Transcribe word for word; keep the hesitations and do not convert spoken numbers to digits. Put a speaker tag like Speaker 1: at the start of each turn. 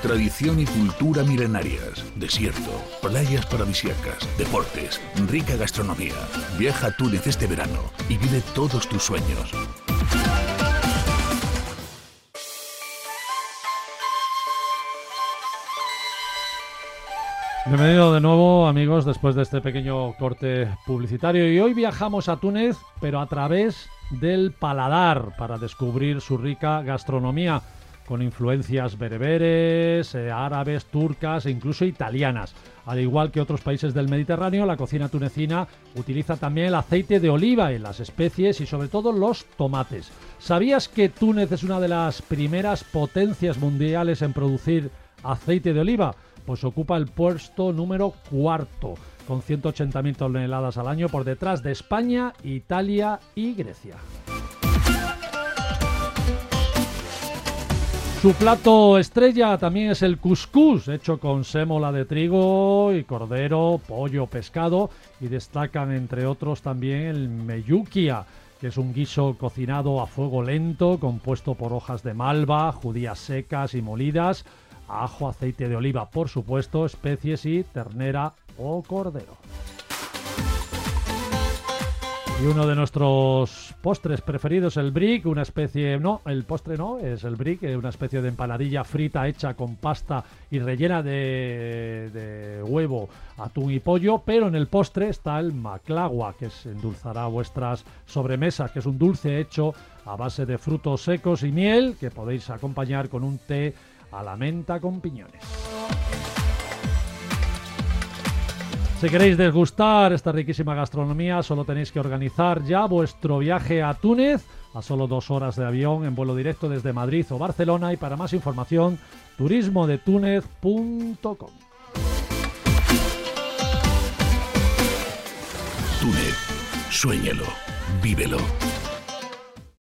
Speaker 1: Tradición y cultura milenarias, desierto, playas paradisíacas, deportes, rica gastronomía. Viaja a Túnez este verano y vive todos tus sueños.
Speaker 2: Bienvenido de nuevo, amigos, después de este pequeño corte publicitario. Y hoy viajamos a Túnez, pero a través del paladar, para descubrir su rica gastronomía, con influencias bereberes, eh, árabes, turcas e incluso italianas. Al igual que otros países del Mediterráneo, la cocina tunecina utiliza también el aceite de oliva en las especies y sobre todo los tomates. ¿Sabías que Túnez es una de las primeras potencias mundiales en producir aceite de oliva? Pues ocupa el puesto número cuarto, con ciento ochenta mil toneladas al año, por detrás de España, Italia y Grecia. Su plato estrella también es el cuscús, hecho con sémola de trigo y cordero, pollo, pescado, y destacan entre otros también el meyukia, que es un guiso cocinado a fuego lento, compuesto por hojas de malva, judías secas y molidas, ajo, aceite de oliva, por supuesto, especies y ternera o cordero. Y uno de nuestros postres preferidos, el brick, una especie... No, el postre no, es el brick, una especie de empanadilla frita hecha con pasta y rellena de, de huevo, atún y pollo, pero en el postre está el baklava, que es, endulzará vuestras sobremesas, que es un dulce hecho a base de frutos secos y miel, que podéis acompañar con un té a la menta con piñones. Si queréis degustar esta riquísima gastronomía, solo tenéis que organizar ya vuestro viaje a Túnez, a solo dos horas de avión en vuelo directo desde Madrid o Barcelona, y para más información, turismo de túnez punto com.
Speaker 1: Túnez, suéñalo, vívelo.